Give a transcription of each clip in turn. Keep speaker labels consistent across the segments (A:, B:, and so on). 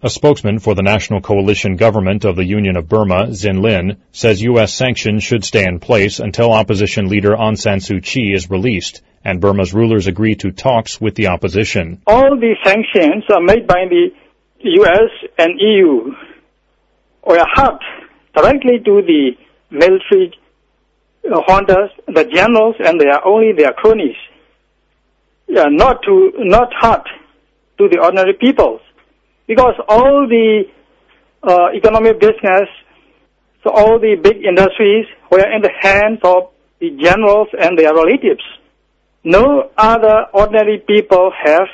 A: A spokesman for the National Coalition Government of the Union of Burma, Zin Lin, says U.S. sanctions should stay in place until opposition leader Aung San Suu Kyi is released and Burma's rulers agree to talks with the opposition.
B: All the sanctions are made by the U.S. and EU or help directly to the military juntas, the generals, and only their cronies. Not hard to the ordinary people. Because all the economic business, so all the big industries were in the hands of the generals and their relatives. No other ordinary people have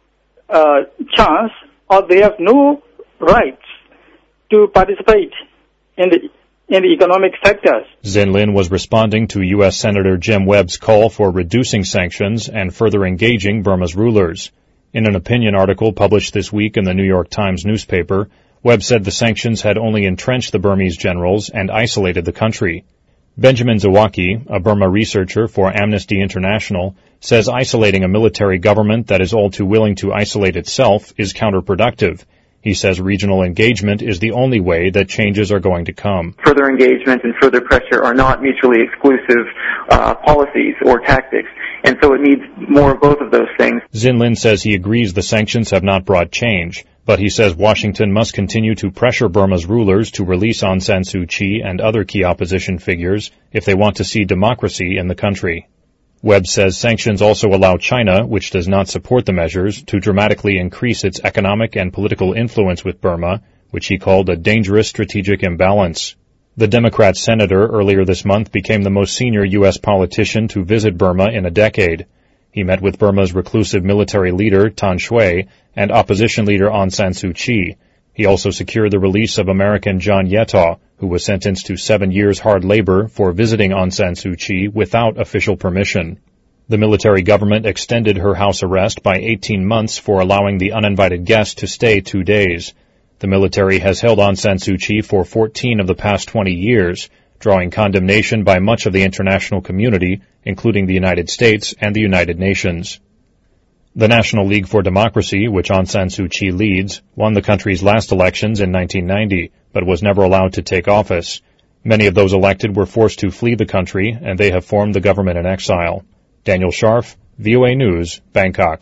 B: chance or they have no rights to participate in the economic sectors.
A: Zin Lin was responding to U.S. Senator Jim Webb's call for reducing sanctions and further engaging Burma's rulers. In an opinion article published this week in the New York Times newspaper, Webb said the sanctions had only entrenched the Burmese generals and isolated the country. Benjamin Zawacki, a Burma researcher for Amnesty International, says isolating a military government that is all too willing to isolate itself is counterproductive. He says regional engagement is the only way that changes are going to come.
C: Further engagement and further pressure are not mutually exclusive policies or tactics, and so it needs more of both of those things.
A: Zin Lin says he agrees the sanctions have not brought change, but he says Washington must continue to pressure Burma's rulers to release Aung San Suu Kyi and other key opposition figures if they want to see democracy in the country. Webb says sanctions also allow China, which does not support the measures, to dramatically increase its economic and political influence with Burma, which he called a dangerous strategic imbalance. The Democrat senator earlier this month became the most senior U.S. politician to visit Burma in a decade. He met with Burma's reclusive military leader, Tan Shwe, and opposition leader Aung San Suu Kyi. He also secured the release of American John Yetaw, who was sentenced to 7 years hard labor for visiting Aung San Suu Kyi without official permission. The military government extended her house arrest by 18 months for allowing the uninvited guest to stay 2 days. The military has held Aung San Suu Kyi for 14 of the past 20 years, drawing condemnation by much of the international community, including the United States and the United Nations. The National League for Democracy, which Aung San Suu Kyi leads, won the country's last elections in 1990, but was never allowed to take office. Many of those elected were forced to flee the country, and they have formed the government in exile. Daniel Scharf, VOA News, Bangkok.